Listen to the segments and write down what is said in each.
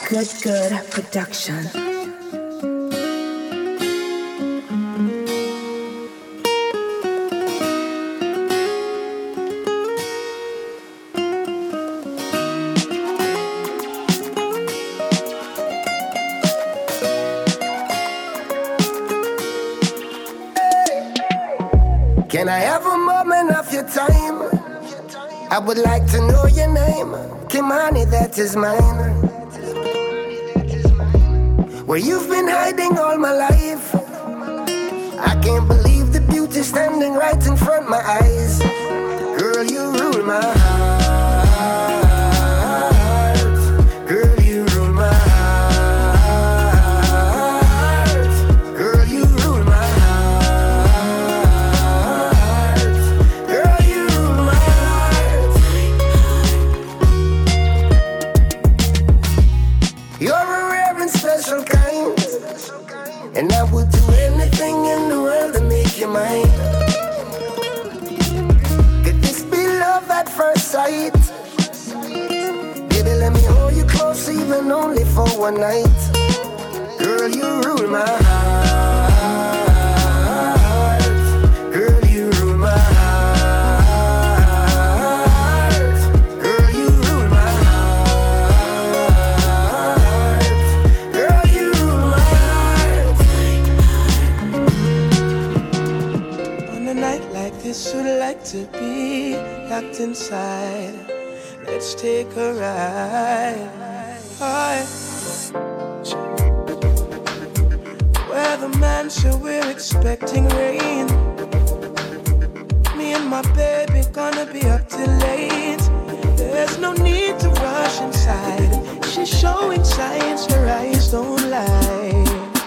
Good production. Can I have a moment of your time? I would like to know your name. Kimani, that is mine. Where you've been hiding all my life. I can't believe the beauty standing right in front of my eyes. Girl, you rule my heart. Girl, you rule my heart. Girl, you rule my heart. Girl, you rule my heart. You're a rare and special kind. And I would do anything in the world to make you mine. Could this be love at first sight? Baby, let me hold you close even only for one night. Girl, you rule my heart. Girl, you rule my heart. Girl, you rule my heart. Girl, you rule my heart. On a night like this, would like to be locked inside. Let's take a ride. Where the mansion, we're expecting rain. Me and my baby gonna be up till late. There's no need to rush inside. She's showing signs, her eyes don't lie.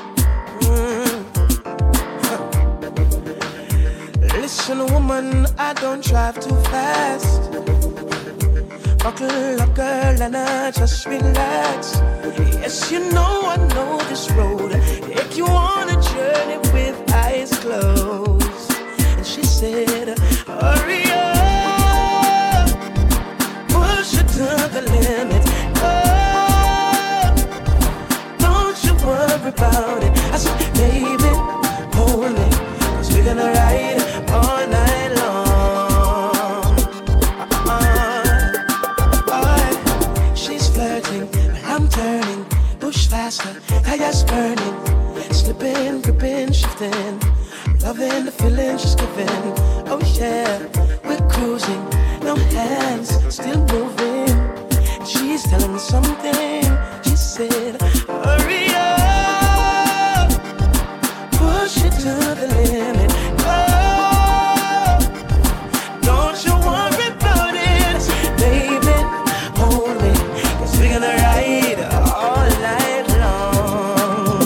Listen, woman, I don't drive too fast. Buckle up, girl, and just relax. Yes, you know I know this road. Take you on a journey with eyes closed. And she said, hurry up, push it to the limit. Oh, don't you worry about it. I said, baby, hold me, 'cause we're gonna ride all night long. She's flirting, but I'm turning. Push faster, tires burning. Slipping, gripping, shifting. Loving the feeling she's giving. Oh yeah, we're cruising. No hands, still moving. She's telling me something. She said, hurry up, push it to the limit. Oh, don't you worry about it, baby, hold me, 'cause we're gonna ride all night long.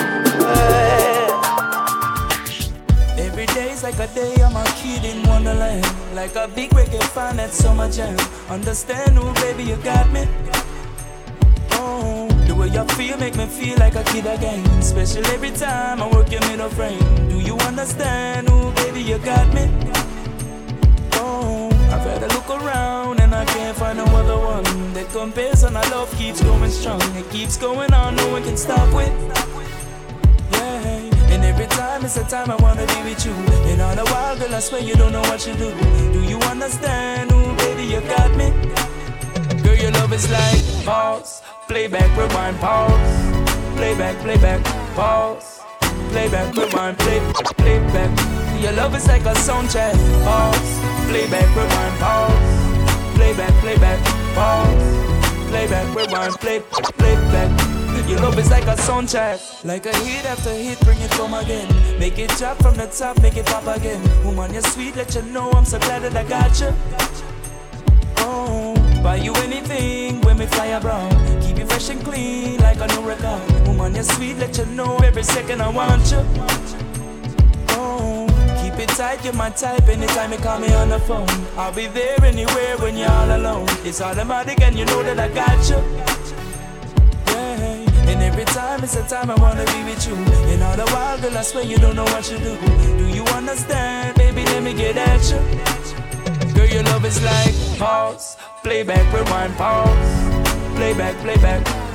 Every day's like a day, I'm a kid in Wonderland. Like a big reggae fan at Summer Jam. Understand, oh baby, you got me. Oh, the way you feel make me feel like a kid again. Special every time I work your middle frame. Do you understand, oh baby, you got me. Oh, I've had a look around and I can't find no other one that compares, and our love keeps going strong. It keeps going on, no one can stop with. Yeah, and every time it's a time I wanna be with you. In all the while, girl, I swear you don't know what you do. Do you understand, oh baby, you got me. Girl, your love is like pause, playback, rewind, pause. Playback, pause. Playback, rewind, playback. Your love is like a soundtrack. Pause, playback, rewind, pause. Playback, pause. Playback, rewind, playback. Your love is like a soundtrack. Like a hit after hit, bring it home again. Make it drop from the top, make it pop again. Woman, you're sweet, let you know I'm so glad that I got you. Oh, buy you anything when we fly abroad. Keep you fresh and clean like a new record. Woman, you're sweet, let you know every second I want you. Oh, keep it tight, you're my type. Anytime you call me on the phone, I'll be there anywhere when you're all alone. It's automatic and you know that I got you. Yeah, and every time it's a time I wanna be with you. In all the while, girl, I swear you don't know what you do. Do you understand, baby? Let me get at you. Girl, your love is like pause, playback, rewind, pause. Playback,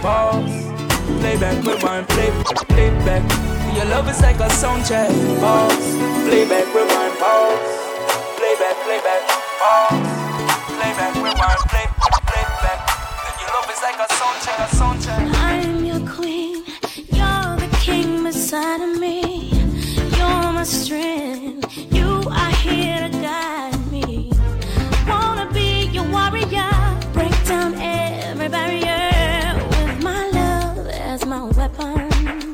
pause. Playback, rewind, playback. Your love is like a soundtrack. Pause. Playback, rewind, pause. Playback, pause. Playback, rewind, playback. Your love is like a soundtrack. I'm your queen, you're the king beside of me. You're my strength, you are here to guide me. Wanna be your warrior, break down every barrier with my love as my weapon.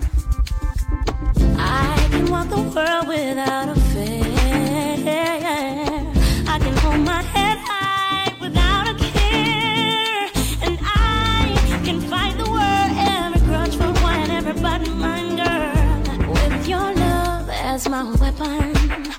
I can walk the world without a fear. I can hold my head high without a care, and I can fight the world, every grudge for one, everybody mind, girl, with your love as my weapon.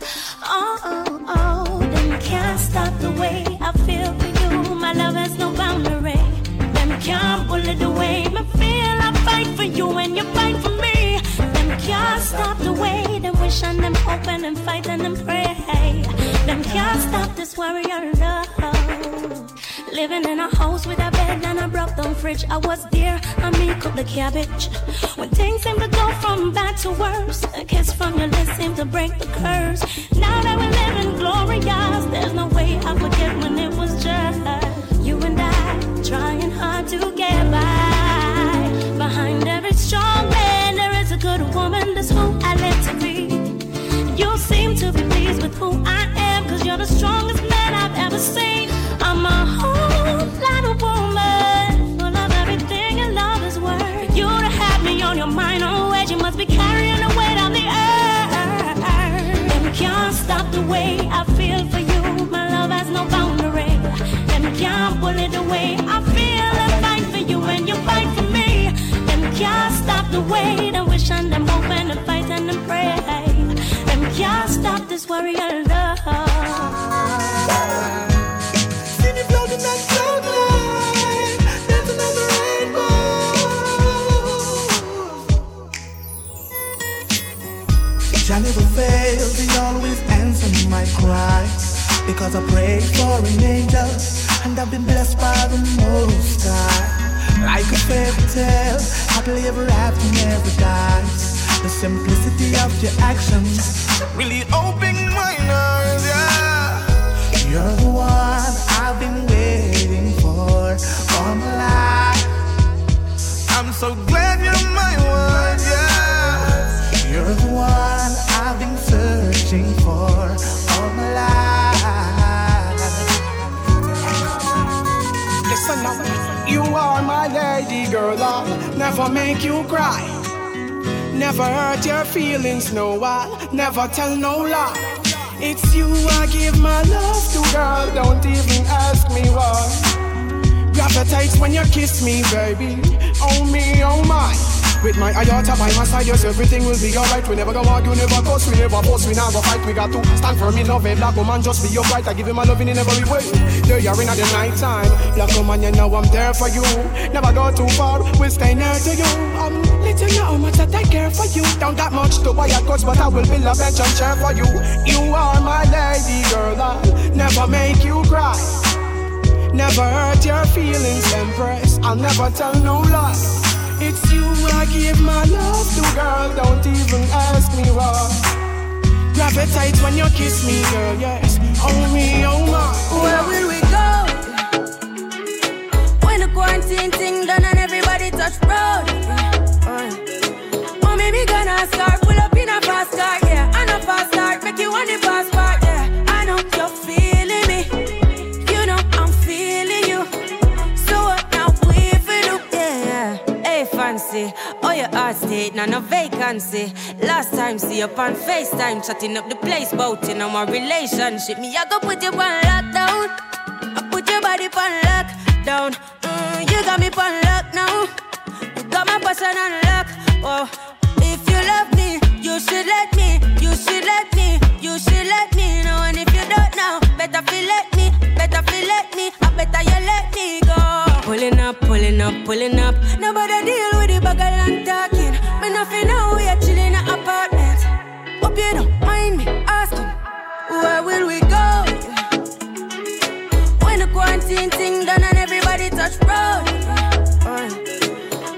Oh, them can't stop the way I feel for you. My love has no boundary. Them can't pull it away. Me feel I fight for you and you fight for me. Them can't stop the way. Them wish and them hope and them fight and them pray. Them can't stop this warrior love. Living in a house with a bed and a broke down fridge. I was there, I me cook the cabbage. When things seem to go from bad to worse, a kiss from your lips seemed to break the curse. Now that we're living glorious, there's no way I forget when it was just you and I, trying hard to get by. Behind every strong man there is a good woman, that's who I live to be. You seem to be pleased with who I am, cause you're the strongest man I've ever seen. I'm a whole lot of woman, full of everything and love is worth. For you to have me on your mind always, you must be carrying the weight on the earth. Them can't stop the way I feel for you. My love has no boundary. Them can't pull it away. I feel and fight for you and you fight for me. Them can't stop the way. Them wish and them hope and them fight and them pray. Them can't stop this warrior love. Floating that cloud line, there's another rainbow. Jah never fails, he always answers my cries. Because I prayed for an angel, and I've been blessed by the Most High. Like a fairy tale, happily ever after never dies. The simplicity of your actions really opened my eyes, yeah. You're the one I've been waiting for all my life. I'm so glad you're my one, yeah. You're the one I've been searching for all my life. Listen up, you are my lady girl. I'll never make you cry. Never hurt your feelings, no, I'll never tell no lie. It's you I give my love to, girl, don't even ask me why. Gravitates when you kiss me, baby, oh me, oh my. With my ayata by my side, yes, everything will be alright. We never go argue, never cuss, we never boast, we never fight. We got to stand firm in love, a black woman, just be upright. I give him my loving in every way. There you are in at the night time, black woman, you know I'm there for you. Never go too far, we'll stay near to you. Let you know how much that I care for you. Don't got much to buy a coach, but I will build a bench and chair for you. You are my lady girl, I'll never make you cry. Never hurt your feelings, Empress, I'll never tell no lie. It's you I give my love to, girl, don't even ask me why. Gravitate when you kiss me, girl, yes, oh me, oh my. Where will we go? When the quarantine thing done and everybody touch road. Oh, maybe gonna start, pull up in a fast car, yeah. And a fast start, make you want the fast part, yeah. I know you're feeling me, you know I'm feeling you. So what now we feel do, yeah. Hey fancy, oh your heart state, now no vacancy. Last time see up on FaceTime, chatting up the place, bout in our relationship. Me I go put you on lockdown, I put your body on lockdown. You got me on lock now, you got my person on lock. Oh, if you love me, you should let me, you should let me, you should let me know. And if you don't know, better feel let me, better feel let me, I better you let me go. Pulling up, pulling up, pulling up. Nobody deal with the bagel and talking. Me nothing know we are chilling in an apartment. Hope you don't mind me asking, where will we go? When the quarantine thing done and everybody touch road.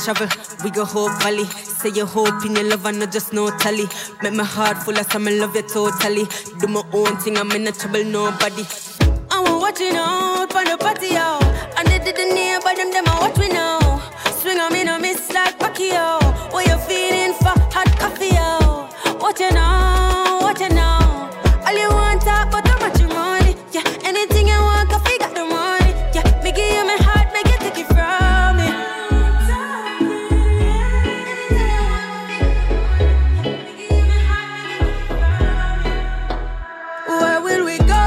travel. We go Hope Valley. Say you hope in your love and not just no tally. Make my heart full of some love you totally. Do my own thing, I'm in no trouble, nobody. I'm watching out for the party out. And they didn't hear by them I watch me now. Swing on me no miss like Pacquiao. What you feeling for hot coffee out? What you know, what you know. All you want talk but how much you money. Yeah, anything you want, coffee got the money. Yeah, me give you my heart, make you take it from me. Where will we go?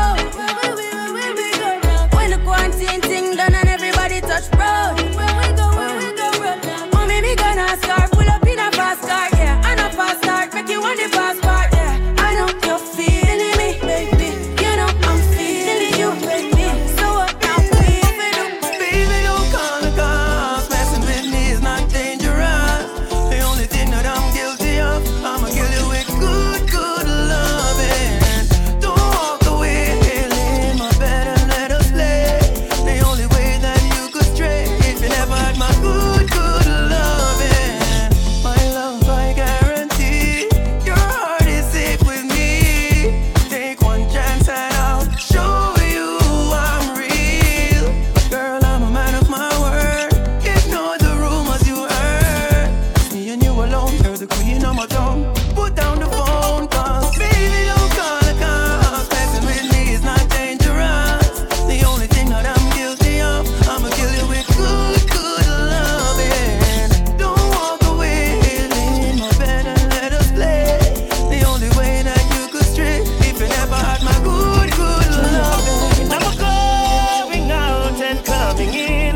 When the quarantine thing done and everybody touch road. Where we go, mommy, me gonna start, pull up in a fast car, yeah. And a fast start, make you want the fast part, yeah. I know you're feeling me, baby. You know I'm feeling you, baby. So what now, baby? Baby, don't call the cops. Messing with me is not dangerous. The only thing that I'm guilty of, I'ma kill you with good, good loving. Don't walk away, lay in my bed and let us play. The only way that you could stray, if you never had my good, good loving. My love, I guarantee, your heart is safe with me. Take one chance and I'll show you I'm real. Girl, I'm a man of my word. Ignore the rumors you heard. Me and you alone, you're the queen of my tongue. Put down the phone, cause baby, don't call the cops. Messing with me is not dangerous. The only thing that I'm guilty of, I'ma kill you with good, good loving. Don't walk away, lay in my bed and let us play. The only way that you could stray, if you never had my good, good loving. And I'm going out and coming in.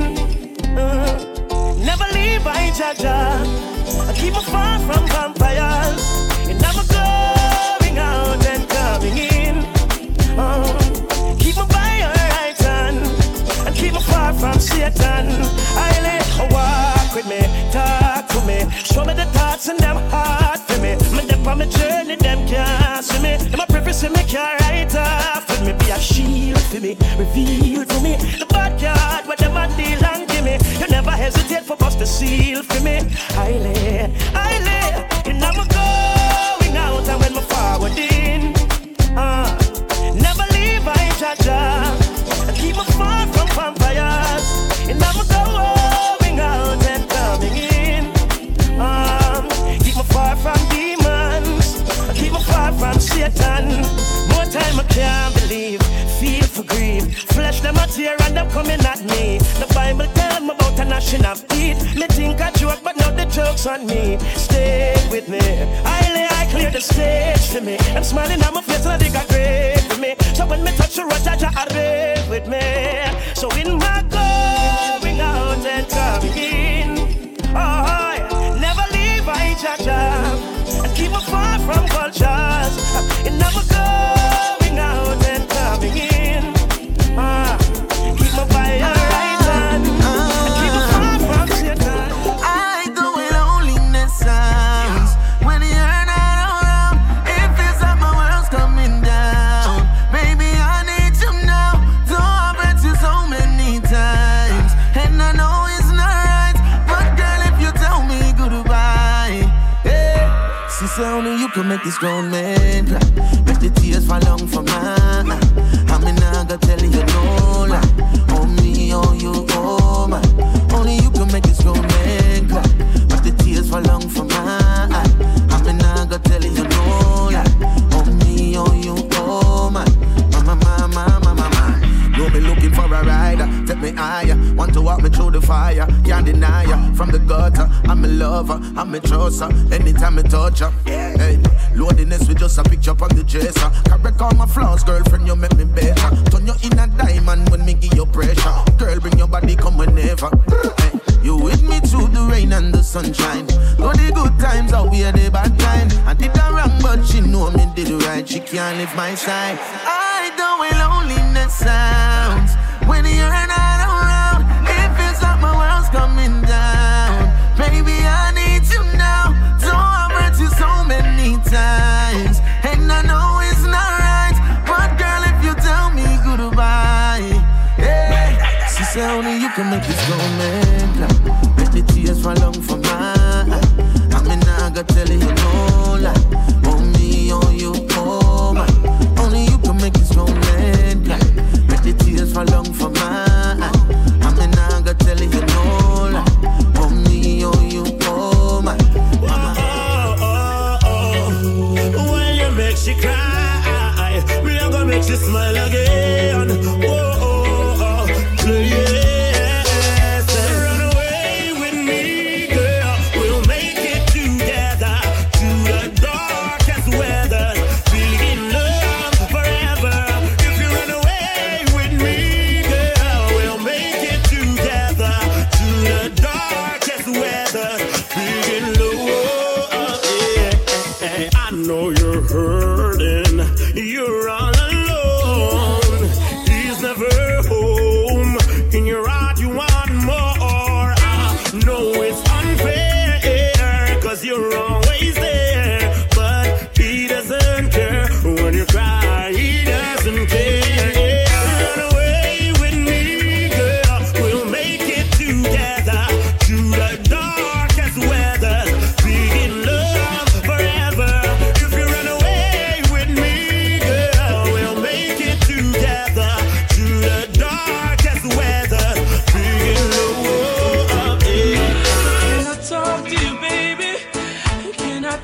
Never leave, I jaja. I keep me far from vampires. And I'm going out and coming in. Keep me by your right hand and keep me far from Satan. I let her walk with me, talk to me, show me the thoughts and them hard for me. Me dip on my journey, them can't see me. Them a preface me can't write off with me. Be a shield for me, reveal for me the bad card where them a deal and give me. You never hesitate for bust the seal for me. I lay, and I'm going out and when me forward in. Never leave, I jaja. And keep me far from vampires. And I'm going out and coming in. Keep me far from demons. Keep me far from Satan. More time I can't believe. Feel for grief. Flesh them a tear and them coming at me. The Bible tell me about a gnashing of teeth. Me think I joke, but now the joke's on me. Stay with me. I clear the stage for me. I'm smiling on my face and I think I great for me. So when me touch the road, Jaja arrive with me. So in my going out and coming in, oh, never leave, I Jaja. And keep me far from cultures. And never going out and coming in. Keep me by your right hand. And keep me far from Satan. I the way loneliness sounds when you're not around. It feels like my world's coming down. Baby, I need you now. Though I've hurt you so many times, and I know it's not right, but girl, if you tell me goodbye, yeah. She said only you can make this grown man cry. Make the tears fall down for mine. I mean, I gotta tell you no lie. Oh me, oh you, oh my. Only you can make this grown man cry. Make the tears fall down for mine. I mean, I gotta tell you no lie. Oh me, oh you, oh my. You'll be looking for a rider, take me higher. Want to walk me through the fire, can't deny ya. From the gutter, I'm a lover, I'm a trusser. Anytime I touch her, hey, loneliness with just a picture on the dresser. Correct all my flaws, girlfriend, you make me better. Turn you in a diamond when me give you pressure. Girl, bring your body, come whenever. Hey, you with me through the rain and the sunshine. Though the good times outweigh the bad time. I did the wrong, but she know me did the right. She can't leave my side. I the way loneliness sounds when you're not around. It feels like my world's coming down. Baby, I need you now. Though I've hurt you so many times, and I know it's not right, but girl, if you tell me goodbye, yeah. She said only you can make this go, man. Make the tears fall down for me.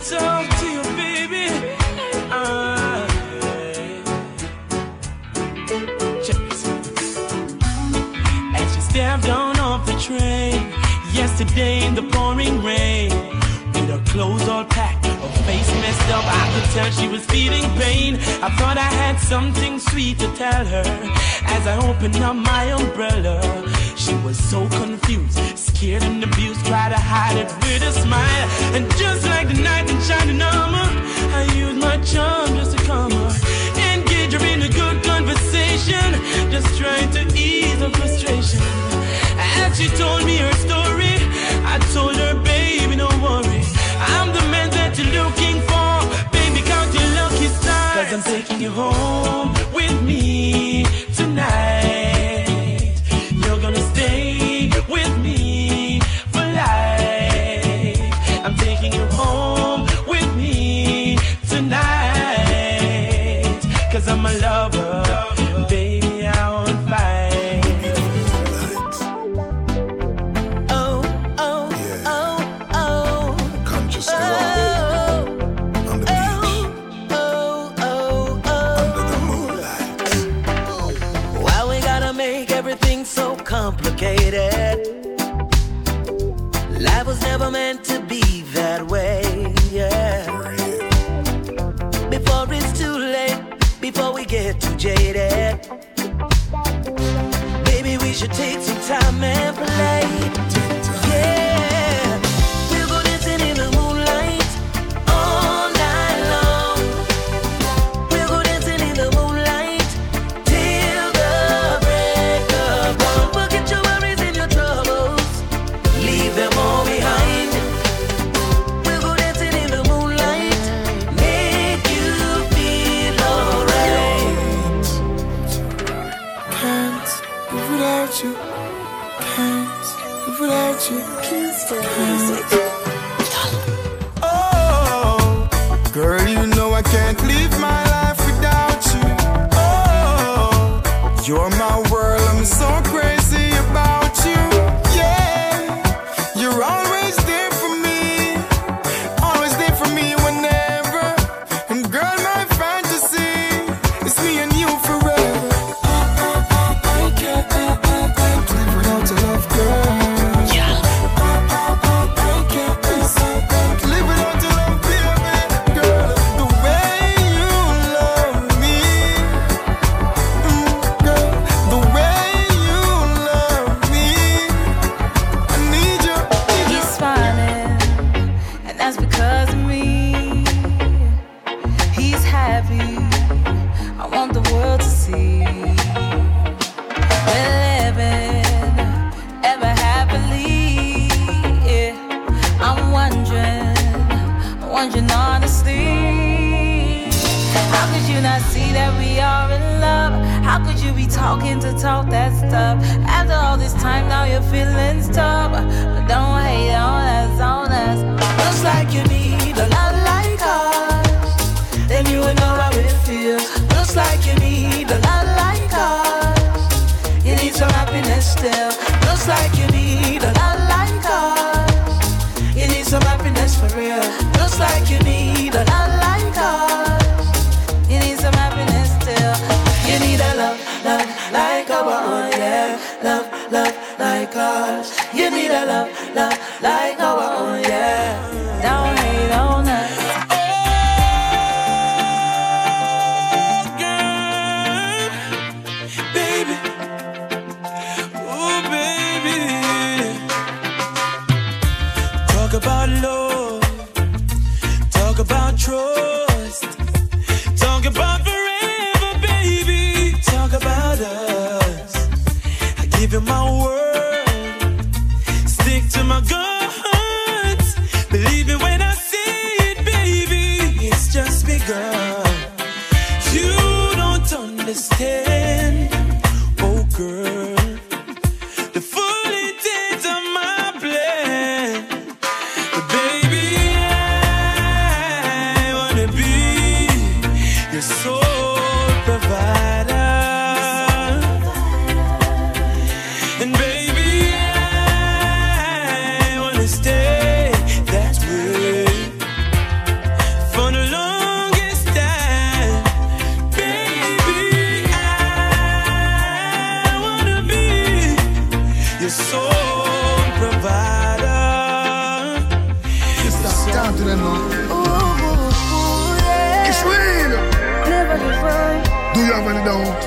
talk to you, baby. Check this. As she stepped down off the train yesterday in the pouring rain, with her clothes all packed, her face messed up, I could tell she was feeling pain. I thought I had something sweet to tell her. As I opened up my umbrella, she was so confused, scared and abused, tried to hide it with a smile. And just like the knight in shining armor, I used my charm just to calm her, engage her in a good conversation, just trying to ease her frustration. As she told me her story, I told her, baby, don't worry, I'm the man that you're looking for. Baby, count your lucky stars, 'cause I'm taking you home with me tonight. You're gonna stay with me for life. I'm taking you home with me tonight, 'cause I'm a lover, baby, I won't fight. Yeah. Conscious on the beach, under the moonlight. Why we gotta make everything so complicated? Life was never meant to be that way, yeah. Before it's too late, before we get too jaded, baby, we should take some time and play. Yeah, we'll go dancing in the moonlight all night long. We'll go dancing in the moonlight till the break of dawn. Forget your worries and your troubles, leave them all behind. We'll go dancing in the moonlight, make you feel alright. Can't live without you. Can't live without you. Oh, girl, you know I can't live my life without you. Oh, you're my world, I'm so crazy about you. Yeah, you're always there for me whenever. And girl, my fantasy is me and you forever. I can't live without your love, girl. Live without your love, baby, girl. The way you love me, girl. The way you love me, I need you. He's smiling, and that's because of me. He's happy, I want the world to see. We're living ever happily, yeah. I'm wondering honestly, how could you not see that we are in love? How could you be talking to talk that stuff? After all this time, now your feelings tough. But don't hate on us, on us. Looks like you need a lot like us, then you would know how it feels. Looks like you need a lot like us, you need some happiness still. Looks like you need a lot like us, you need some happiness for real. Looks like you need a lot like us, you need some happiness still. You need a love like our own, yeah. Love like us. You need a love like our own, yeah. Don't hate on us. Baby, oh baby, talk about love, talk about trust, talk about forever, baby, talk about us. I give you my word, stick to my guns, believe it when I say it, baby, it's just begun. You don't understand, oh girl, the full intent of my plan. But baby, I wanna be your sole provider. And baby, I wanna stay that way. talk to them now. Yeah. It's real. Never give up. Do you have any doubt?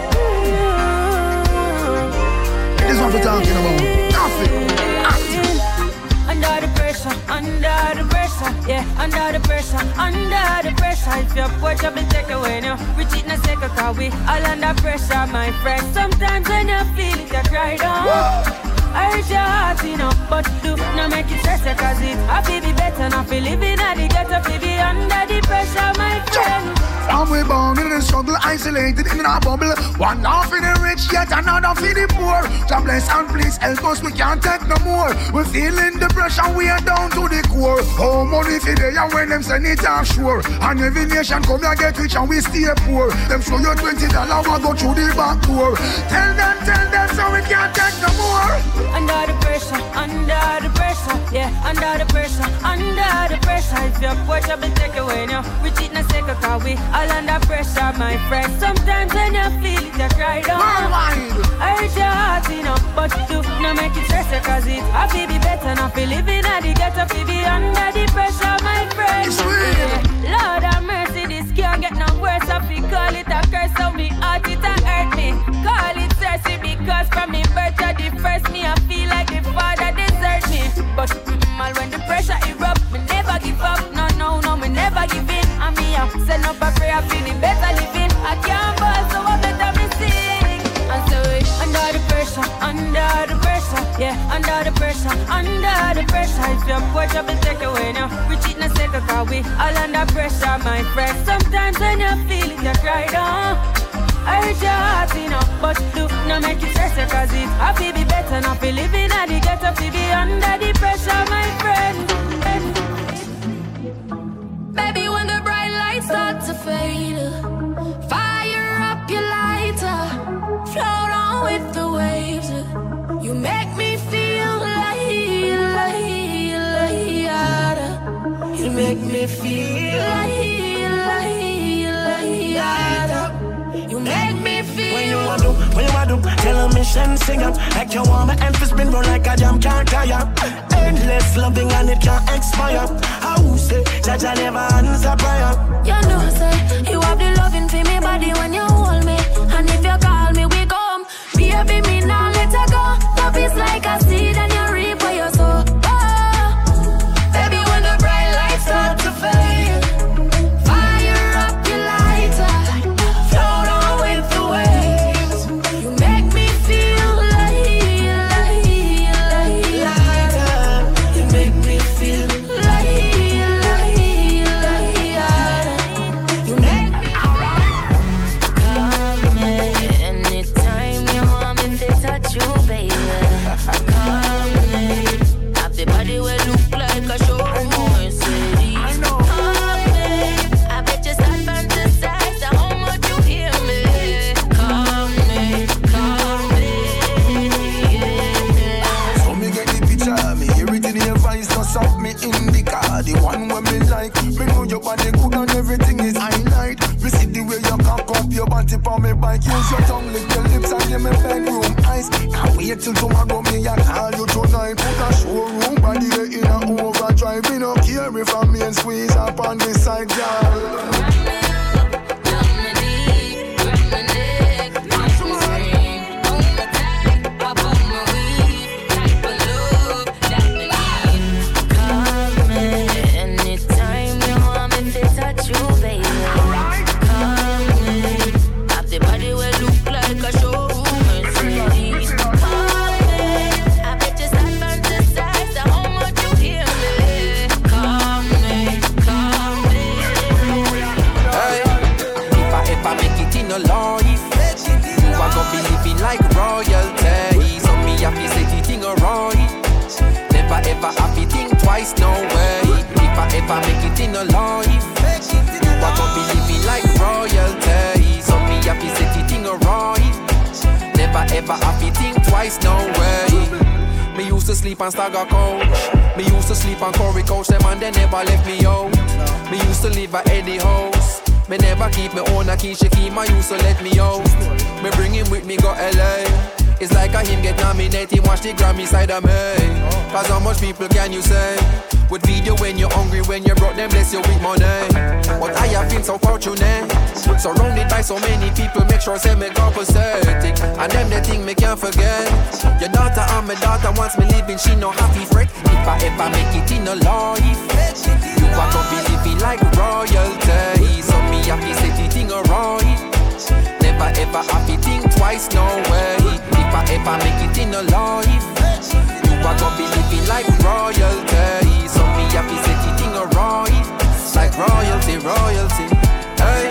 It is what we're talking about. Nothing. Under the pressure, yeah, under the pressure. If your porch up and take away now, we cheat na second cause we all under pressure, my friend. Sometimes when you feel it, you cry down. I hurt your heart, you know, but do not make it stress you cause it I feel be better, not feel living at the ghetto, feel be under the pressure, my friend. And we born in the struggle, isolated in our bubble. One half for the rich, yet another for the poor. God bless and please help us, we can't take no more. We're feeling the pressure, we are down to the core. Oh, money for the and when them send it offshore. And every nation come here get rich and we stay poor. Them show you $20, we go through the back door. Tell them, so we can't take no more. Under the pressure, yeah, under the pressure. If your porch up and take away now, we cheat na second cause we all under pressure, my friend. Sometimes when you feel it, you cry down. I hurt your heart, you know, but do not make it stress you cause it I feel be better, not feel living at the ghetto, feel be under the pressure, my friend. Yeah. Lord have mercy, this can't get no worse. I feel call it a curse, so me heart it a hurt me. Call it thirsty because from me birth to the first me I feel like the father desert me. But when the pressure erupt, me never give up. No, me never give in. And me up, send up a prayer for the better living. I can't ball, so I better me sing. And so under the pressure, yeah, under the pressure. If your porch up and take away now, we cheat na second cause we all under pressure, my friend. Sometimes when you feel it, you cry down. I hurt your heart, you know, but do not make it stress you cause it I feel be better, not feel living at the ghetto, feel be under the pressure, my friend. Baby, when the bright lights start to fade, fire up your lighter, float on with the waves. You make me feel like you make me feel like you make me feel. When you want to tell a mission, sing up like you want my hand to spin round like a jam can't tire. Endless loving and it can't expire. How say Jaja never answer prayer. You know say you have the loving for me body when you hold me, and if you call me we come. Baby me now let her go. Love is like a seed and you reap what you sow. Baby when the bright lights start to fade, fire up your lighter, float on with the waves. You make me feel like you make me feel like you make me call me anytime you want me to touch you, baby. Call me, have the body will look like a show. Up me in the car, the one where me like. Me know your body good and everything is highlight. Me see the way you cock up your body for me bike. Use your tongue, lick your lips and give me bedroom eyes. Can't wait till tomorrow me I call you tonight. Put a showroom body in a overdrive. Me no care if I'm me and squeeze up on the side, girl. No way. If I make it in a life, you are gonna be living like royalty. So me happy set it in a right. Never ever happy think twice, no way. Me used to sleep on Stagger Coach. Me used to sleep on Corey Coach. Them and they never left me out. Me used to live at Eddie House. Me never keep me own a key. She keep my used to let me out. Me bring him with me go LA. It's like a him get nominated, watch the Grammy side of me. Cause how much people can you say would feed you when you're hungry, when you're broke, them bless you with money. But I have been so fortunate, surrounded by so many people, make sure say me compensating. And them the thing me can't forget. Your daughter and my daughter wants me living, she no happy fret. If I ever make it in a life, you are gonna be living like royalty. So me happy say the thing alright. Never ever happy think twice, no way. If I ever make it in a life, you are gonna be living like royalty. So me happy say the thing alright. Like royalty, royalty. Hey.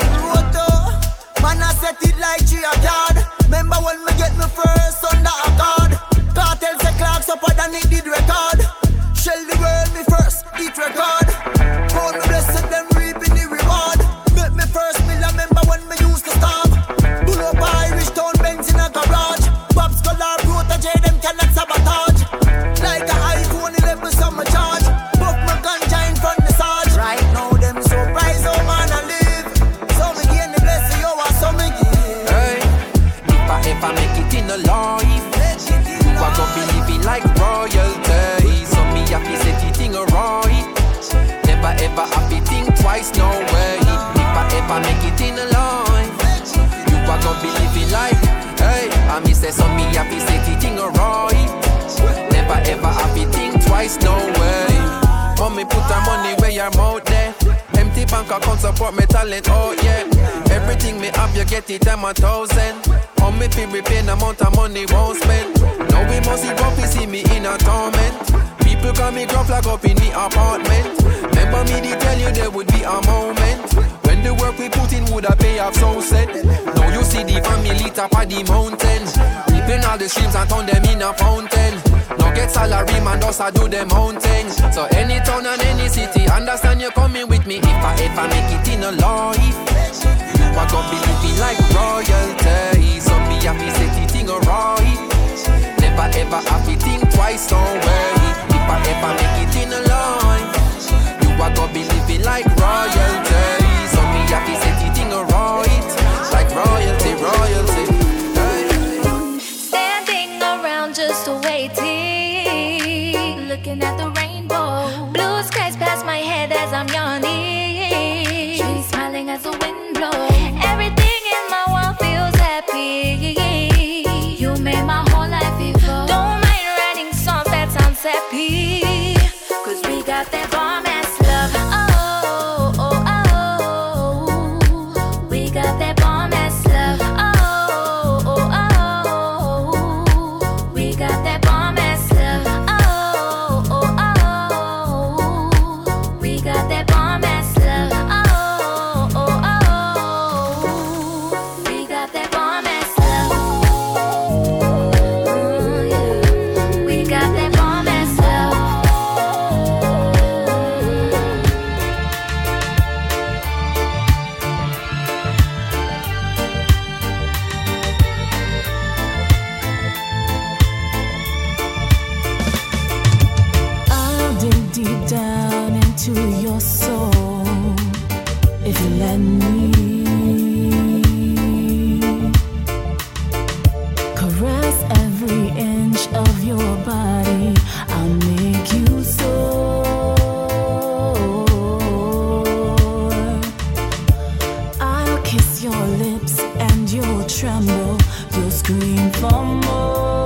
Man, I set it like G a card. Remember when me get me first under a card? Cartel say clocks up and it did record. Shell the world me first, eat record. Phone me blessed, them reaping the reward. Make me first meal, I remember when me used to starve. Pull up Irish town Benz in a garage. Pops collar, protege, them cannot sabotage. Like a iPhone 11, summer charge. Buff my ganja in front the Sarge. Right now, them surprise, oh man, I live. So me gain the blessing, yo, so me give. Hey, if I make it in a life, you are gonna be living like royalty. So me happy say the thing alright. Never ever happy think twice, no way. If I ever make it in a life, you are gonna be living like, hey. I me say so me happy say the thing alright. Never ever happy think twice, no way. Mommy put her money where your mouth there. Empty bank account support me talent, oh yeah. Everything me have you get it time 1,000. On me feel repaying amount of money won't spend. Now we must see grumpy see me in a torment. People call me gruff like up in the apartment. Remember me they tell you there would be a moment when the work we put in would have pay off so set. Now you see the family top of the mountain, reaping all the streams and turn them in a fountain. Now get salary man just a do them own thing. So any town and any city, understand you coming with me. If I ever make it in a life, you are gonna be living like royalty. So me happy say the thing alright. Never ever happy think twice, no way. If I ever make it in a life, you are gonna be living like royalty. So me happy say the thing alright. Like royalty, royalty. Hey. Standing around just waiting, looking at the rainbow. Blue skies pass my head as I'm yawning. Trees smiling as the wind blows. Everything in my world feels happy. You made my whole life evolve. Don't mind writing songs that sound happy, 'cause we got that bomb ass love. Oh, oh, oh. We got that bomb ass love. Oh, oh, oh. We got that bomb ass love. Oh, oh, oh. We got that bomb ass love. Oh, oh, oh. We got that bomb ass love. Yeah. We got that bomb ass love. I'll dig deep down into your soul if you let me. Caress every inch of your body. I'll make you soar. I'll kiss your lips and you'll tremble. You'll scream for more.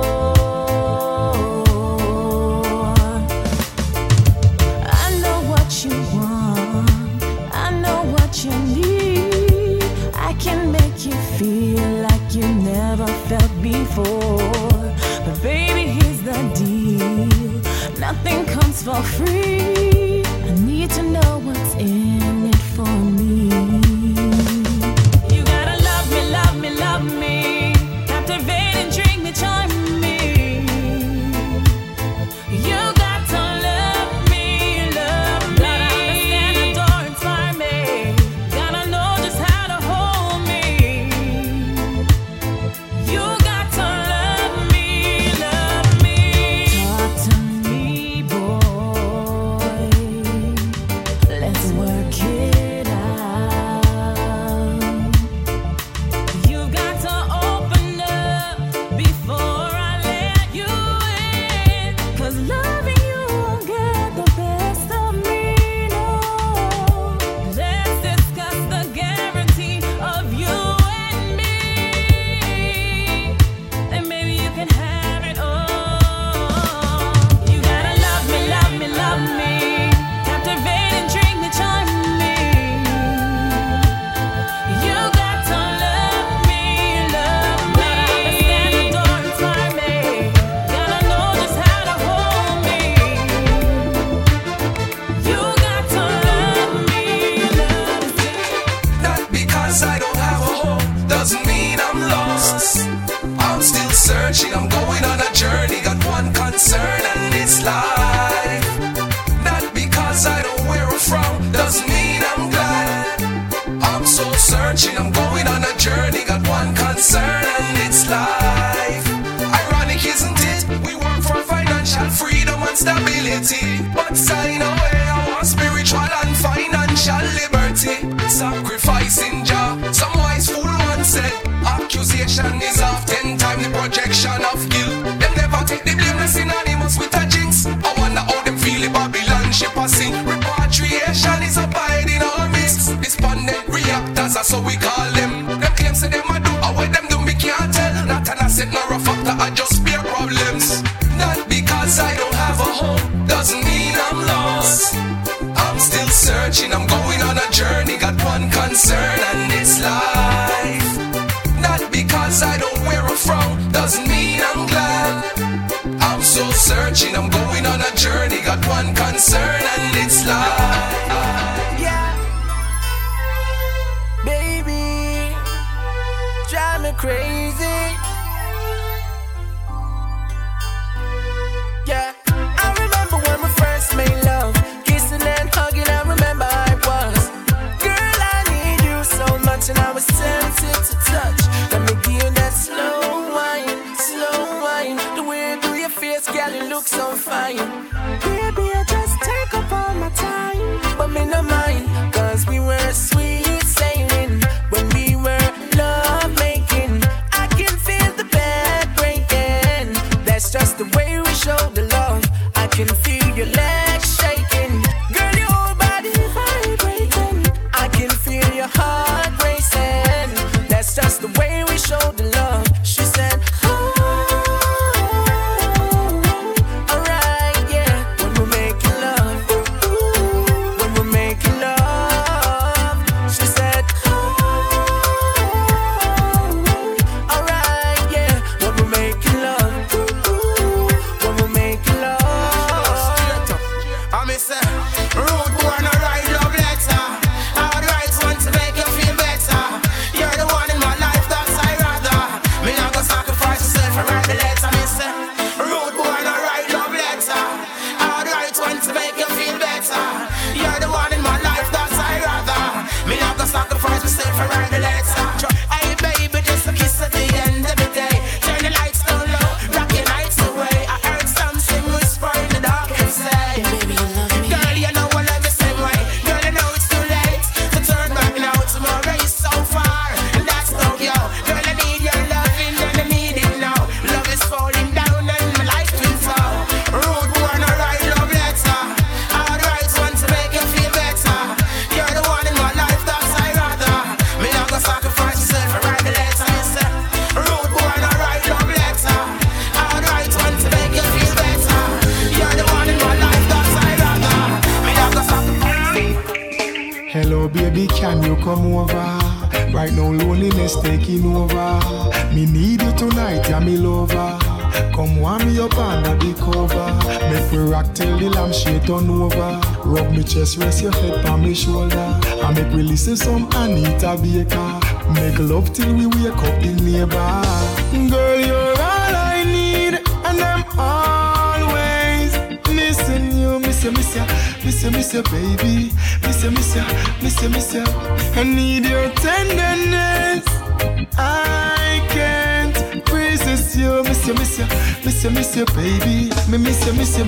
I know what you want. I know what you need. I can make you feel like you never felt before. But baby, here's the deal. Nothing comes for free. I need to know what's in it for me. You gotta love me, love me, love me. Captivate and drink me, charm me. You got to love me, love me. Gotta understand, adore, inspire me. Gotta know just how to hold me. You got to love me, love me. Talk to me, boy. Let's work it out. You've got to open up before I doesn't mean I'm glad. I'm so searching, I'm going on a journey. Got one concern and it's life. Ironic, isn't it? We work for financial freedom and stability, but sign away our spiritual and financial liberty. Sacrificing Jah, some wise fool once said, accusation is often time the projection of guilt. Them never take the blame, they're synonymous with a jinx. I wonder how them feel the Babylon ship a sing. Repatriation is abide in our midst. Despondent reactors, that's how we call them. Them claims say them a do, or what them do me can't tell. Not an asset nor a factor, I just bear problems. Not because I don't have a home, doesn't mean I'm lost. I'm still searching, I'm going on a journey. Got one concern and it's life. Not because I don't wear a frown, doesn't mean I'm glad. I'm so searching, I'm going on a journey. Got one concern and it's life. Yeah, baby, drive me crazy. Yeah, I remember when we first made love, kissing and hugging. I remember I was, girl, I need you so much, and I was tempted to touch. Let me give you that slow wine. The way you do your face, girl, you look so fine. Baby, I just take up all my time, but me no mind, 'cause we were sweet sailing when we were love making. I can feel the bed breaking. That's just the way we show the love. I can feel your legs shaking. Girl, your whole body vibrating. I can feel your heart racing. That's just the way we show the love. She said, alright, yeah. When we're making love, when we're making love. She said, alright, yeah. When we're making love, when we're making love. I may say, rude boy, no write love letter. Hard write one to make you feel better. You're the one in my life, that's I rather. Me not go sacrifice yourself and write the letter. Me say, rude boy, no write love letter. Hard write one to make you feel better. You're the one in my life, that's I rather. Me not go sacrifice myself and write the letter. Hey baby, just a kiss at the end of the day. Turn the lights down low, rock your nights away. I heard something whisper in the dark and say, baby, you love me. Girl, you know I love the same way. Girl, I know it's too late to turn back now. Tomorrow is so far, and that's Tokyo. Girl, I need your loving, and I need it now. Love is falling down, and my life will fall. Rude boy, no write love letter. Hard write one to make you feel better. You're the one in my life, that's I rather. Me not go sacrifice yourself and write the letter. Me say, rude boy, no write love letter. Hard write one to make you feel better. You're the one in my life, that's I rather. Me not go sacrifice. Hello baby, can you come over? Right now loneliness taking over. Me need you tonight, yeah me lover. Come warm me up under the cover. Make we rock till the lampshade turn over. Rub me chest, rest your head on me shoulder. And make we listen some Anita Baker. Make love till we wake up the neighbor. Girl, you're all I need, and I'm always missing you. Miss you, baby. Miss you. I need your tenderness. I can't resist you. Miss you, baby. Me miss you.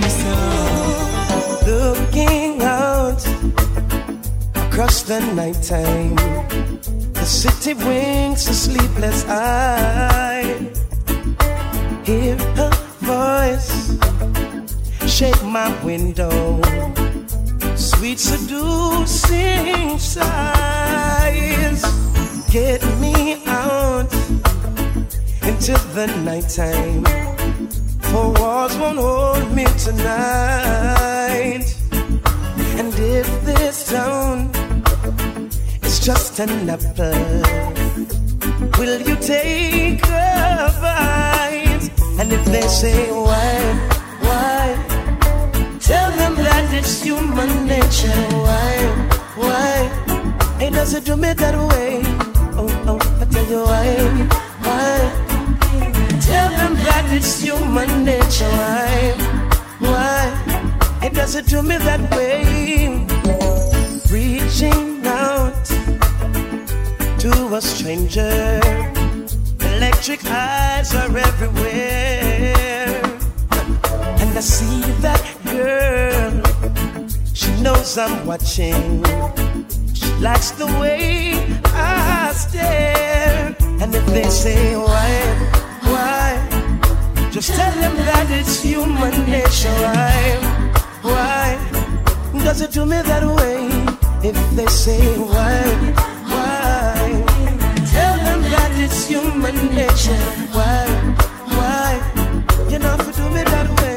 Looking out across the nighttime, the city winks a sleepless eye. Hear her voice shake my window, sweet seducing sighs. Get me out into the nighttime, for walls won't hold me tonight. And if this town is just an apple, will you take a bite? And if they say why, tell them that it's human nature. Why? It doesn't do me that way. Oh, I tell you why? Tell them that it's human nature. Why? It doesn't do me that way. a stranger. Electric eyes are everywhere. And I see that girl, she knows I'm watching. She likes the way I stare. And if they say why, just tell them that it's human nature. Why does it do me that way? If they say why, tell them that it's human nature. Why, you know if you do me that way.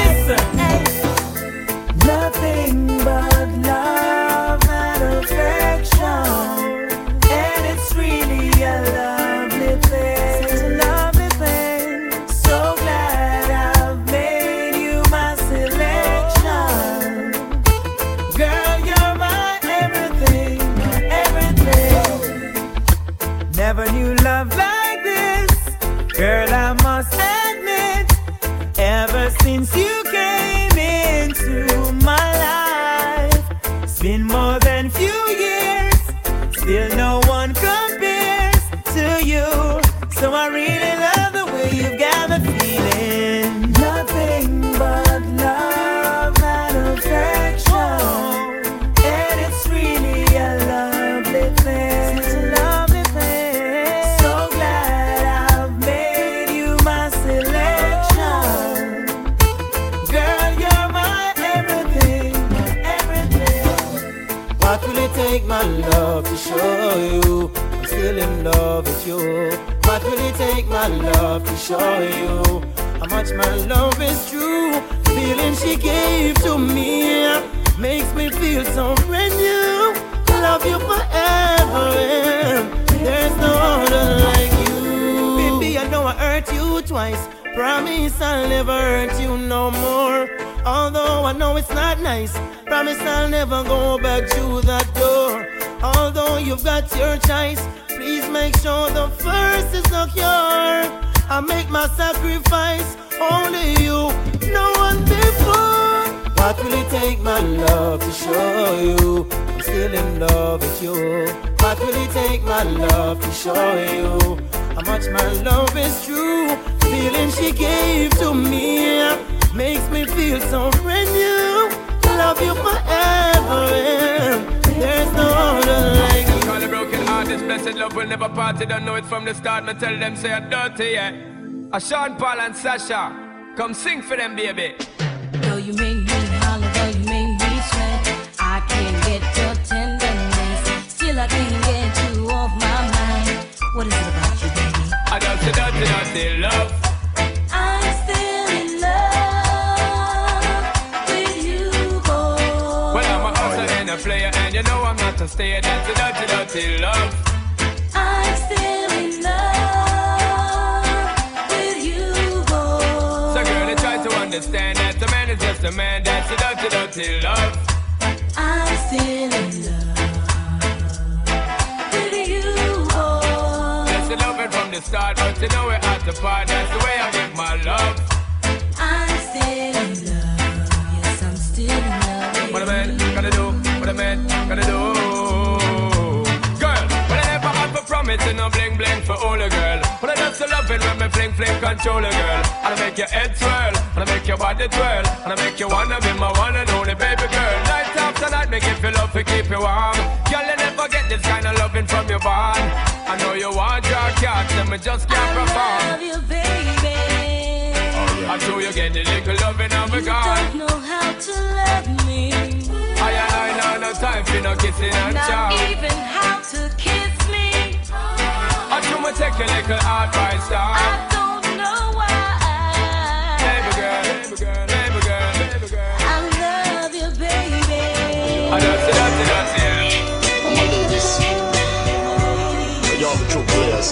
Nothing but love and affection, and it's really a lovely thing. It's a lovely thing. So glad I've made you my selection. Girl, you're my everything, everything. Never knew love like this. Girl, I must admit, ever since you came into my life, it's been more than few years, still no one compares to you. So I really love the way you got me feeling. Nothing but love and affection, and it's really a lovely thing. It's a lovely thing. So glad I've made you my selection. Girl, you're my everything, everything. What will it take, my love, to show you I'm still in love with you? What will it take, my love, to show you how much my love is true? Feeling she gave to me makes me feel so brand new. Love you forever, and there's no other like you. Baby, I know I hurt you twice. Promise I'll never hurt you no more. Although I know it's not nice, promise I'll never go back to that door. Although you've got your choice, please make sure the first is not yours. I make my sacrifice, only you, no one before. What will it take, my love, to show you I'm still in love with you? What will it take, my love, to show you how much my love is true? Feeling she gave to me makes me feel so brand new. Love you forever, and there's no other like you. Call a broken heart, this blessed love will never part. They don't know it from the start. Me tell them say I'm dirty, yeah. A Sean Paul and Sasha, come sing for them, baby. Though you make me holler, though you make me sweat, I can't get your tenderness. Still I can't get you off my mind. What is it about you, baby? I dirty, dirty, dirty love. I'm still in love with you, boy. Well, I'm a hustler and a player, and you know I'm not a stayer. Dirty, dirty, dirty love. I'm still in love with you, boy. So girl, they try to understand that a man is just a man. That's a dirty, dirty love. I'm still in love with you, boy. That's the loving from the start, but you know we're at the part. That's the way I give my love. I'm still in love. Yes, I'm still in love. What a man gotta do, what a man gotta do. Girl, when I never have a promise, you know bling bling for all a girl. But I just love it when me fling fling control a girl. And I make your head swirl, and I make your body twirl, and I make you wanna be my one and only baby girl. Night after night, me give you love to keep you warm. Girl, you never get this kind of loving from your bond. I know you want your cat, and me just can't perform. I love you, baby. I show you get the little loving of a God. You don't know how to love me. I know no time for no kissing and chow. Not even how to kiss me. I do me take a little advice, dog. I don't know why. Baby girl, baby girl, baby girl, baby girl. I love you, baby. I don't see that. I'ma do this. Y'all the true players.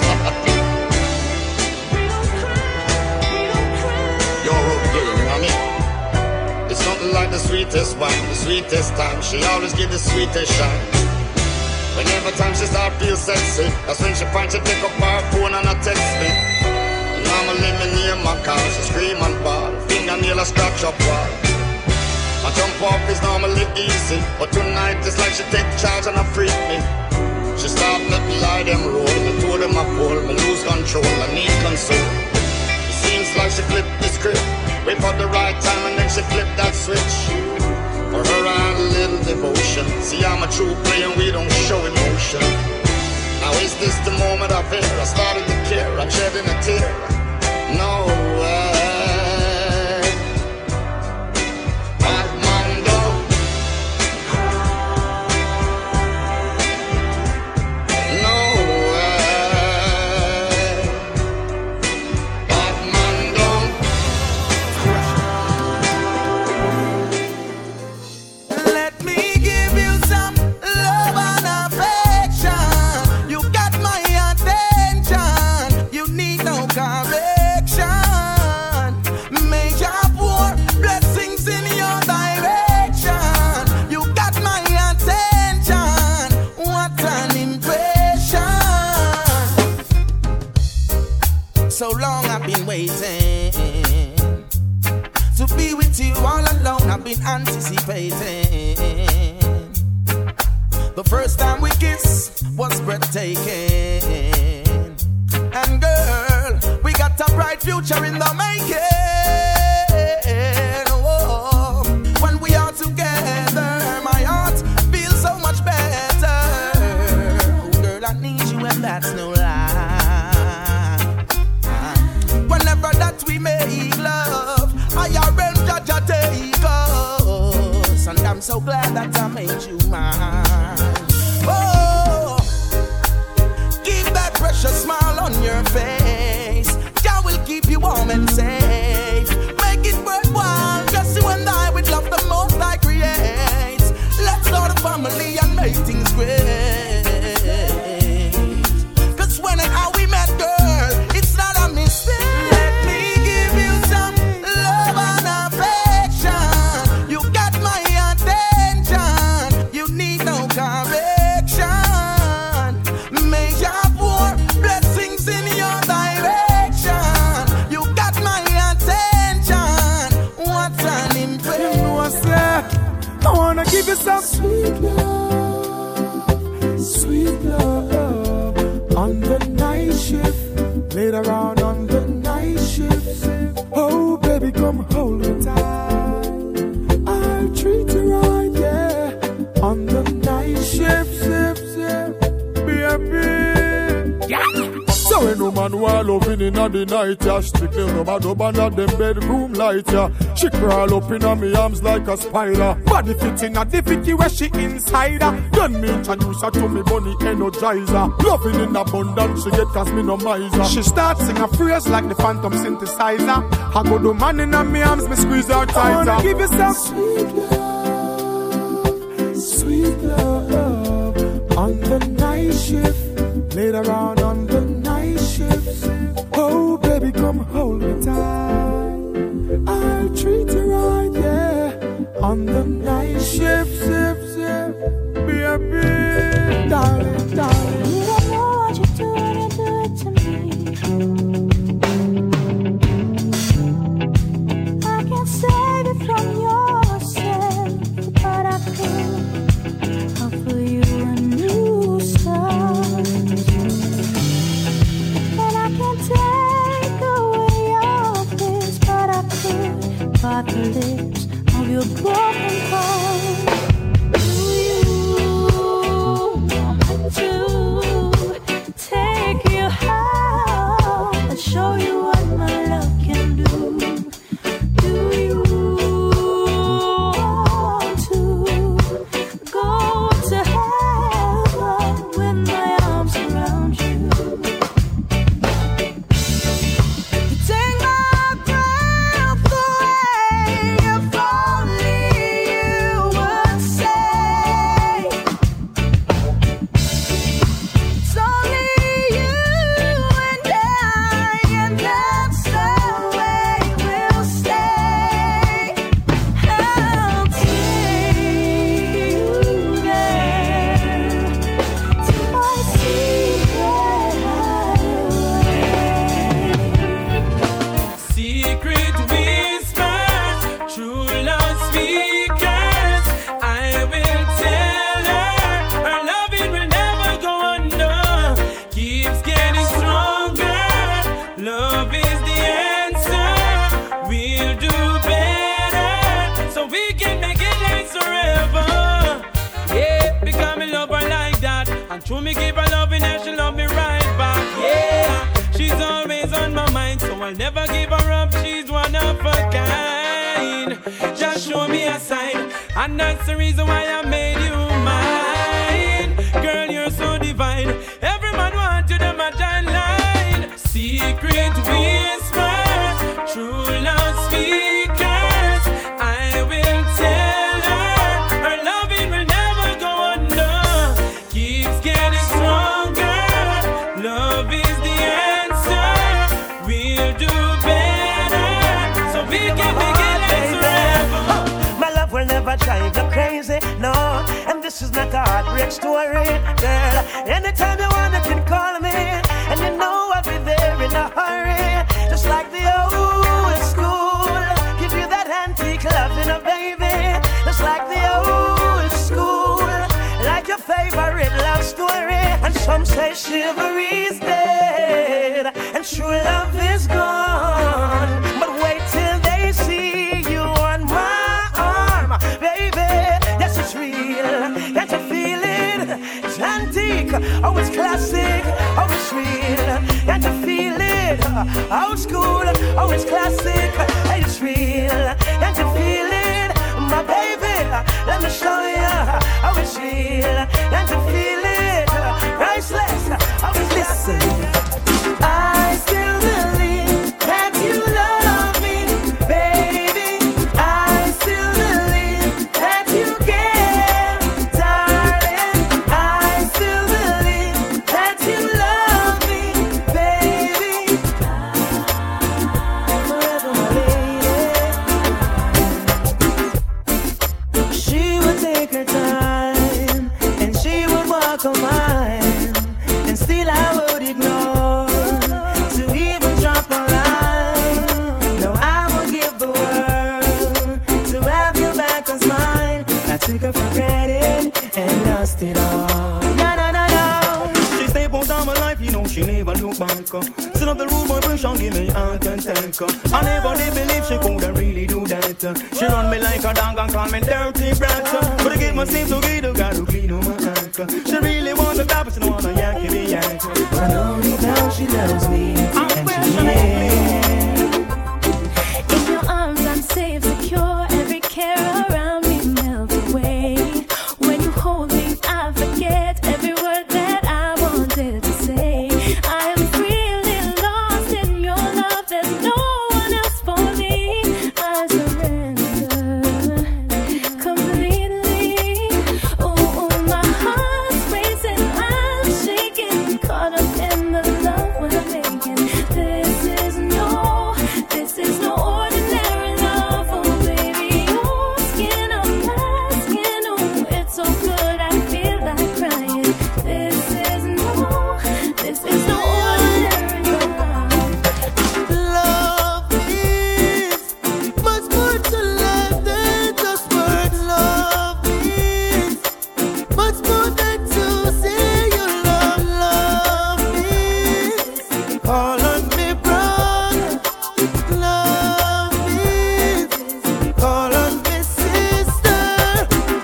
Y'all wrote the game, you know what I mean? It's nothing like the sweetest wine, the sweetest time. She always give the sweetest shine. Whenever time she start feel sexy, that's when she find she pick up her phone and I text me. Normally me near my car, she scream and ball, fingernail a scratch up wall. My jump off is normally easy, but tonight it's like she take charge and I freak me. She start let the lie them roll. Me told them I pull, me lose control, I need console. It seems like she flipped the script. Wait for the right time and then she flipped that switch. For her I had a little devotion. See I'm a true player and we don't show emotion. Now is this the moment of fear? I started to care, I'm shedding a tear. No way. So long I've been waiting to be with you all alone. I've been anticipating. The first time we kissed was breathtaking. And girl, we got a bright future in the making. Oh, when we are together, my heart feels so much better. Oh, girl, I need you and that's no lie. Whenever that we make love, I arrange Jaja take us. And I'm so glad that I made you mine. Oh, keep that precious smile on your face. Jah will keep you warm and safe. Make it worthwhile, just you and I with love the most I create. Let's start a family and make things great. Cause when and how we met, girl, it's not a mistake. Give you some sweet love on the night shift, later on the night shift. Oh baby, come hold me tight, I'll treat you right, yeah. On the night shift, baby, yeah. So when no man while loving in the night, yeah, strictly no man up under them bedroom light, yeah. She crawl up in me arms like a spider. Body fitting a the Vicky where she inside her. Then me introduce her to me bunny energizer. Loving in abundance, she get cause me no miser. She starts sing a phrase like the phantom synthesizer. I go do man in me arms, me squeeze her tighter. I wanna give you some sweet love on the night shift, later on the night shift. Oh baby, come hold me tight, I'll treat you right, yeah. On the night shift, baby, darling. You don't know what you do when you do it to me. I can't save it from yourself, but I could offer you a new start. And true me give her loving and she love me right back. Yeah, she's always on my mind, so I'll never give her up. She's one of a kind. Just show me a sign, and that's the reason why I made you mine. Girl, you're so divine. Every man wants you, them a giant line. Secret whisper, true love speakers. I will tell her loving will never go under. Keeps getting stronger. Love is the answer. We'll do better, so we can begin forever. My love will never drive you crazy, no. And this is not a heartbreak story, girl. Anytime you want, you can call me, and you know I'll be there in a hurry. Just like the old school, give you that antique loving, baby. Just like the old school, like your favorite love story. And some say chivalry's dead, and true love is gone. But wait till they see you on my arm, baby. Yes, it's real, can't you feel it? It's antique, oh it's classic, oh it's real, can't you feel it? Old school, oh it's classic, it's real, can't you feel it? My baby, let me show you, oh it's real, can't you feel it? Priceless, oh it's classic. I still believe that you love me, baby. I still believe that you care, darling. I still believe that you love me, baby. Forever my lady. She would take her time, and she would walk a mile, and still I would ignore to even drop a line. No, I would give the world to have you back as mine. I took her for granted and lost it all. No, no, no, no. She stay out of my life, you know she never look back. Sit up the room, my push and give me heart and tank. I never did believe she could really do that. She run me like a dog and call me dirty brat. But I give my sleep to get got to clean on my act. She really wants to stop, but she don't want to yank me yank. I know deep down she loves me, and she In your arms I'm safe, secure. Every care around me melts away. When you hold me, I forget every word that I wanted to say. I am really lost in your love. There's no one else for me. I surrender completely. Oh, my heart's racing, I'm shaking, caught up in the love we're making. This is no ordinary love, oh baby. Your skin on my skin, oh it's so good I feel like crying. This is no ordinary love. love is much more to life than just words. Love is much more than to say you love. Love is call on me, brother. Love is call on me, sister.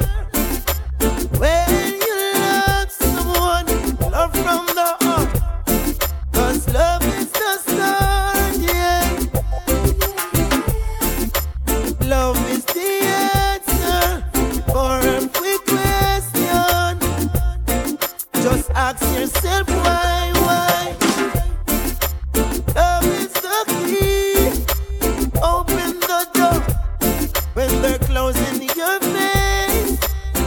When you love someone, love from the heart. 'Cause love is the start, yeah. Love is the answer for every question. Just ask yourself why. Love is the key. Open the door when they're closing your face.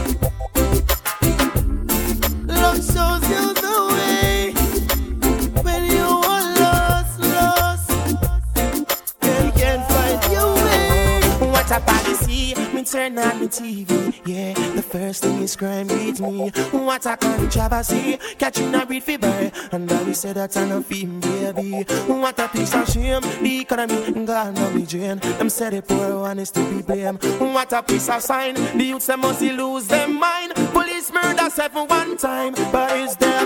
Love shows you the way when you are lost. You can't find your way. What a policy, me turn on me TV. Yeah, the first thing is crime beats me. What a controversy, catching a breed fever. And I said that I'm a film, baby. What a piece of shame, the economy gone on the drain. Them said the poor one is to be blamed. What a piece of sign, the youths them must lose their mind. Police murder 7 one time, but is there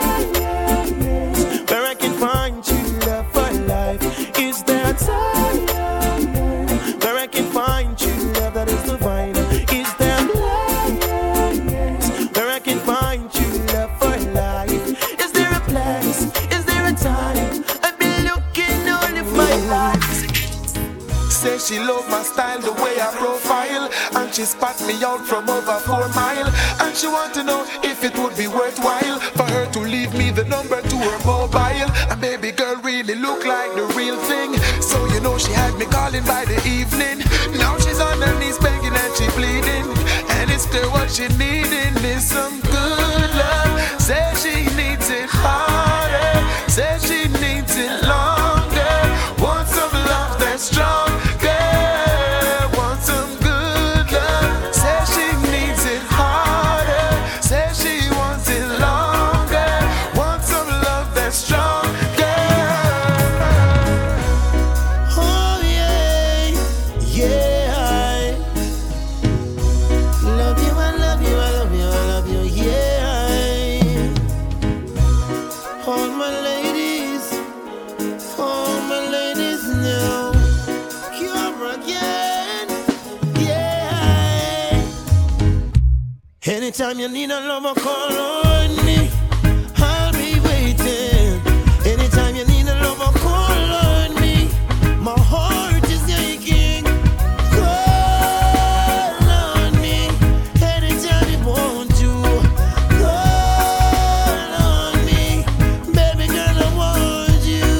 where I can find true love for life? Is there a time where I can find true love that is divine? Is there where I can find true love for life? she love my style, the way I profile. And she spot me out from over 4 miles. And she want to know if it would be worthwhile for her to leave me the number to her mobile. And baby girl really look like the real thing. So you know she had me calling by the evening. Now she's on her knees begging and she bleeding. And it's still what she needing is some good love. Say she needs it harder. Say she needs it longer. Want some love that's stronger. Want some good love. Say she needs it harder. Say she wants it longer. Want some love that's stronger. Oh yeah, yeah. Love you, I love you, I love you, I love you, yeah. All my ladies now. You're again, yeah. Anytime you need a lover, call on me. I'll be waiting. Anytime you need a lover, call on me. My heart is aching. Call on me. Anytime you want to. Call on me. Baby girl, I want you.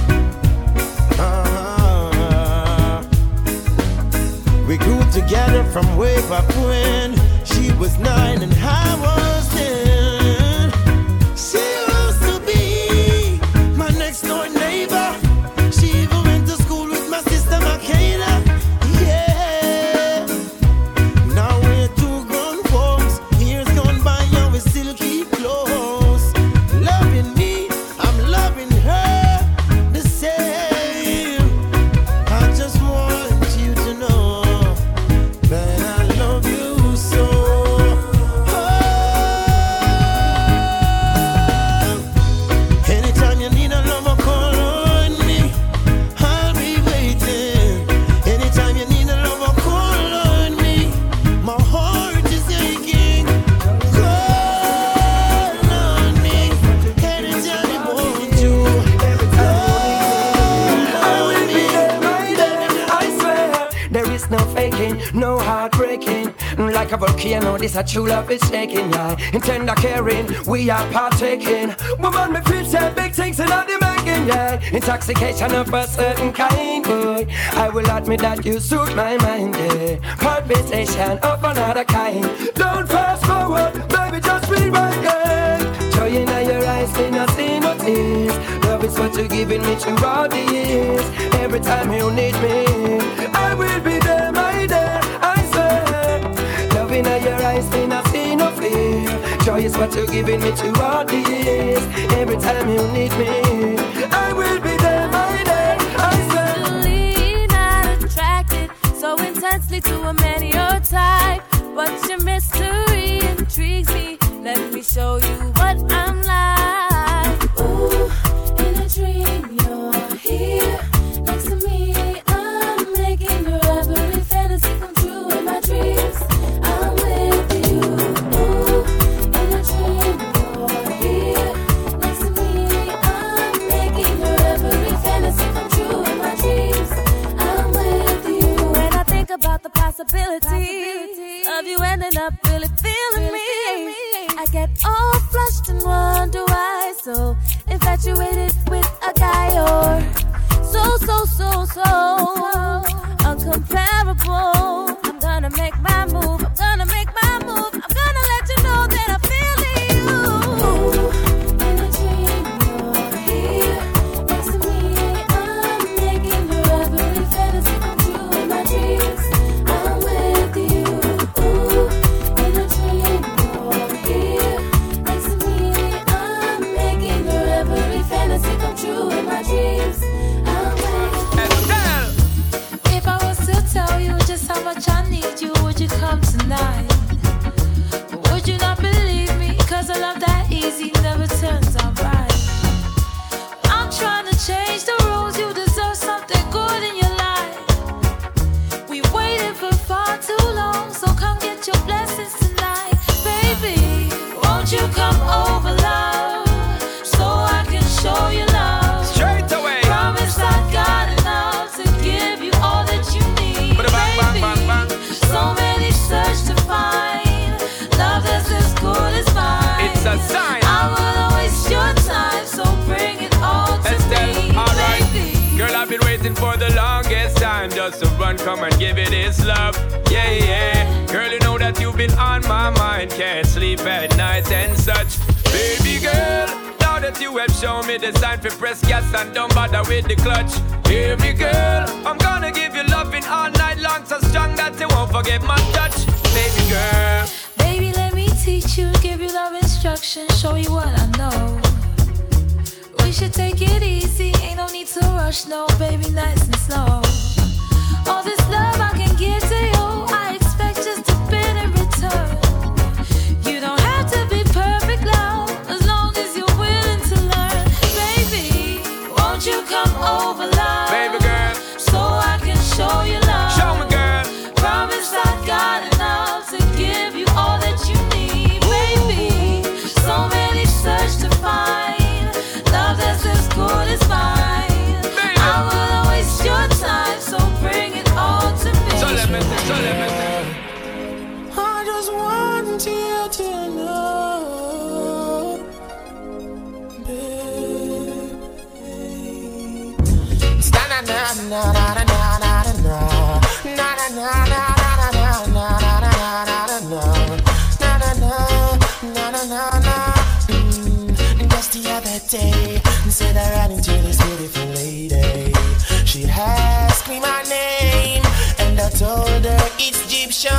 We grew together from way back when she was 9 and I was 10. She used to be my next door neighbor. She even went to school with my sister Makayla. Yeah. Now we're 2 grown folks. Years gone by and we still keep close. Loving me, I'm loving her the same. I just want you to know that I love you so. Anytime you need a lover, call on me. I'll be waiting. Anytime you need a lover, call on me. My heart is aching. Call on me. Anytime you want to. I will be there, right there. I swear there is no faking, no heartbreaking. Like a volcano, this a true love is shaking, yeah. In tender caring, we are partaking. Woman, me feel say big things in all the making, yeah. Intoxication of a certain kind, boy. I will admit that you suit my mind, yeah. Palpitation of another kind. Don't fast forward, baby, just rewind, yeah. Joy in your eyes, me not see no tears. Love is what you're giving me throughout the years. Every time you need me, I will be there, my dear, I swear. Love in your eyes, me not see no fear. Joy is what you're giving me throughout the years. Every time you need me, I will be there, my dear, I swear. Really not attracted so intensely to a man your type, but your mystery intrigues me. Let me show you what I'm like. Ooh, in a dream you're here next to me. I'm making your every fantasy come true in my dreams. I'm with you. Ooh, in a dream you're here next to me. I'm making your every fantasy come true in my dreams. I'm with you. When I think about the possibility of you ending up really feeling me, I get all flushed and wonder why so infatuated with a guy or so uncomparable. I'm gonna make my move. I'm gonna make my move. I'm gonna let you know that I'm feeling you. Ooh, in a dream you're here next to me. I'm making your every fantasy come true in my dreams. I'm with you. Ooh, in a dream you're here next to me. I'm making your every fantasy come true in my dreams. I'm with you. If I was to tell you just how much I need you, would you come tonight? Or would you not believe me? Cause a love that easy never turns out right. I'm trying to change the rules. You deserve something good in your life. We waited for far too long, so come get your blessings tonight. Baby, won't you come over, love, so I can show you love. Straight away. Promise I got enough to give you all that you need. just to run, come and give it his love. Yeah, yeah. Girl, you know that you've been on my mind. Can't sleep at night and such. Baby girl, now that you have shown me the sign for press gas and don't bother with the clutch. Hear me, girl, I'm gonna give you loving all night long, so strong that you won't forget my touch. Baby girl, baby, let me teach you, give you love instruction, show you what I know. We should take it easy, ain't no need to rush, no, baby, nice and slow. All this love I can give to you, I expect just a bit in return. You don't have to be perfect, love, as long as you're willing to learn. Baby, won't you come over, love? Baby girl, so I can show you love. Show me, girl. Promise I got enough to give you all that you need, baby. So many search to find love that's as good as mine. Baby. I wouldn't waste your time, so bring it all to me. So let me I just want you to know, baby. Na na na na na na na na na na na. Just the other day, said I ran into this beautiful lady. She asked me my name, and I told her it's Egyptian.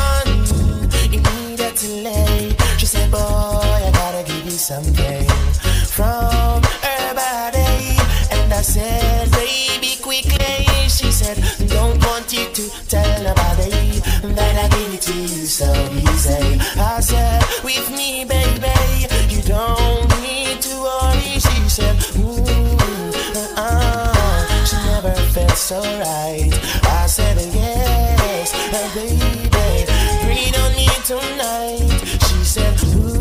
Immediately, she said, boy, I gotta give you something from her body. And I said, baby, quickly. She said, don't want you to tell nobody that I give it to you so easy. I said, with me, baby, you don't need to worry. She said, she never felt so right. I said, yes, baby, bring it on me tonight. She said,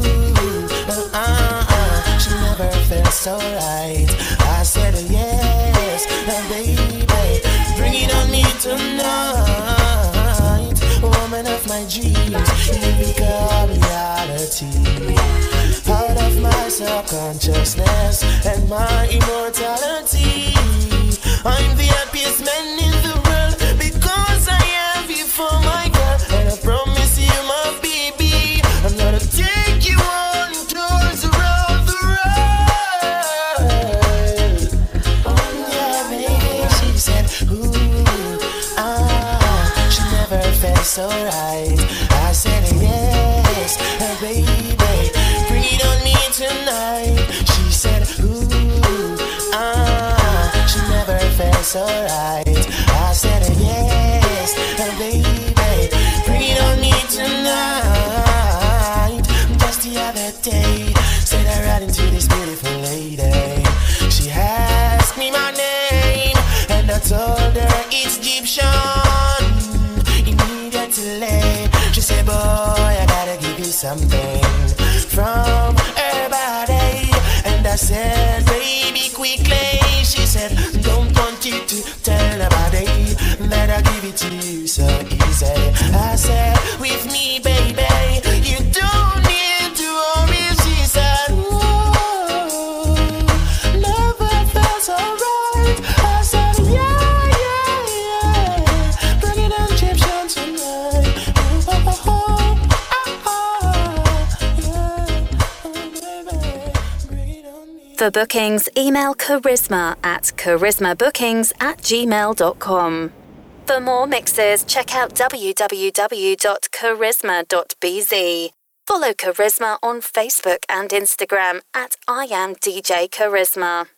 she never felt so right. I said, yes, baby, bring it on me tonight. Woman of my dreams, you become reality. Out of my subconsciousness and my immortality, I'm the happiest man in the world because I have you for my girl. And I promise you, my baby, I'm gonna take you on tours around the world. Oh yeah, baby, she said, she never felt so right. I said, yes, baby, bring it on me tonight. She said, she never felt so right. I said, yes, baby, bring it on me tonight. Just the other day, said I ran into this beautiful lady. She asked me my name, and I told her it's Egyptian. Immediately, she said, boy, I gotta give you something from her body. And I said, baby, quickly. She said, don't want you to tell nobody that I give it to you so easy. I said, with me, baby, you don't need to worry. She said, never felt so right. I said, yeah, bring it on, Egyptian tonight. For bookings, email charisma@charismabookings@gmail.com. For more mixes, check out www.charisma.bz. Follow Charisma on Facebook and Instagram @IamDJ Charisma.